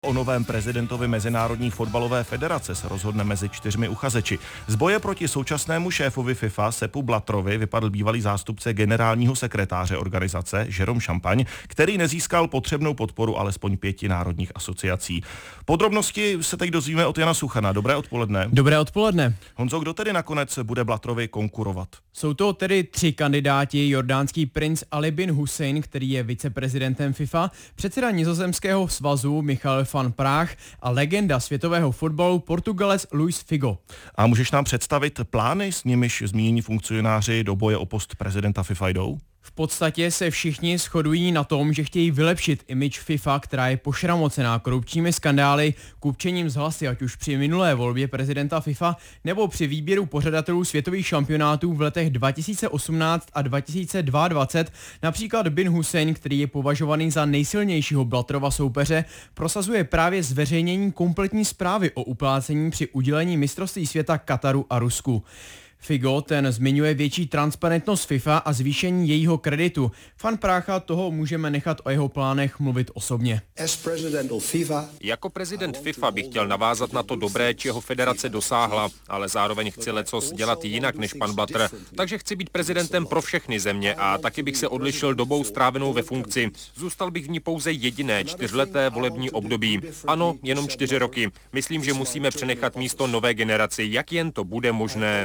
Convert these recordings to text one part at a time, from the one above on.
o novém prezidentovi Mezinárodní fotbalové federace se rozhodne mezi 4 uchazeči. Z boje proti současnému šéfovi FIFA Seppu Blatterovi vypadl bývalý zástupce generálního sekretáře organizace Jérôme Champagne, který nezískal potřebnou podporu alespoň 5 národních asociací. Podrobnosti se teď dozvíme od Jana Suchana. Dobré odpoledne. Dobré odpoledne. Honzo, kdo tedy nakonec bude Blatterovi konkurovat? Jsou to tedy 3 kandidáti: jordánský princ Ali bin Hussein, který je viceprezidentem FIFA, předseda nizozemského svazu Michael van Praag a legenda světového fotbalu Portugalec Luís Figo. A můžeš nám představit plány, s nimiž zmínění funkcionáři do boje o post prezidenta FIFA jdou? V podstatě se všichni shodují na tom, že chtějí vylepšit image FIFA, která je pošramocená korupčními skandály, kupčením z hlasy, ať už při minulé volbě prezidenta FIFA nebo při výběru pořadatelů světových šampionátů v letech 2018 a 2022. Například bin Hussein, který je považovaný za nejsilnějšího Blatterova soupeře, prosazuje právě zveřejnění kompletní zprávy o uplácení při udělení mistrovství světa Kataru a Rusku. Figo ten zmiňuje větší transparentnost FIFA a zvýšení jejího kreditu. Van Praaga toho můžeme nechat o jeho plánech mluvit osobně. Jako prezident FIFA bych chtěl navázat na to dobré, čeho federace dosáhla, ale zároveň chci lecos dělat jinak než pan Blatter. Takže chci být prezidentem pro všechny země a taky bych se odlišil dobou strávenou ve funkci. Zůstal bych v ní pouze jediné 4leté volební období. Ano, jenom 4 roky. Myslím, že musíme přenechat místo nové generaci, jak jen to bude možné.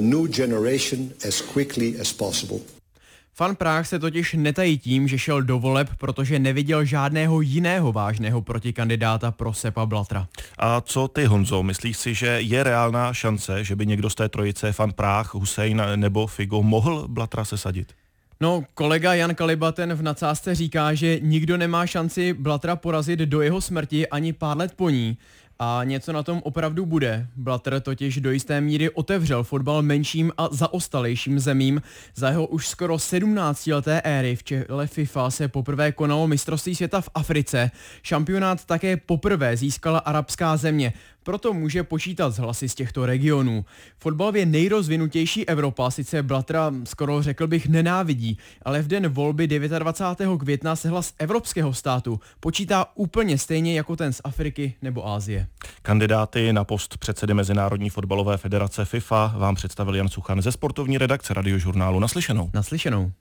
Van Praag se totiž netají tím, že šel do voleb, protože neviděl žádného jiného vážného protikandidáta pro Seppa Blattera. A co ty, Honzo, myslíš si, že je reálná šance, že by někdo z té trojice, Van Praag, Hussein nebo Figo, mohl Blattera sesadit? No, kolega Jan Kaliba ten v nadsázce říká, že nikdo nemá šanci Blattera porazit do jeho smrti ani pár let po ní. A něco na tom opravdu bude. Blatter totiž do jisté míry otevřel fotbal menším a zaostalejším zemím. Za jeho už skoro 17leté éry v čele FIFA se poprvé konalo mistrovství světa v Africe. Šampionát také poprvé získala arabská země. Proto může počítat s hlasy z těchto regionů. Fotbalově nejrozvinutější Evropa sice Blattera skoro řekl bych nenávidí, ale v den volby 29. května se hlas evropského státu počítá úplně stejně jako ten z Afriky nebo Asie. Kandidáty na post předsedy Mezinárodní fotbalové federace FIFA vám představil Jan Suchan ze sportovní redakce Radiožurnálu. Naslyšenou. Naslyšenou.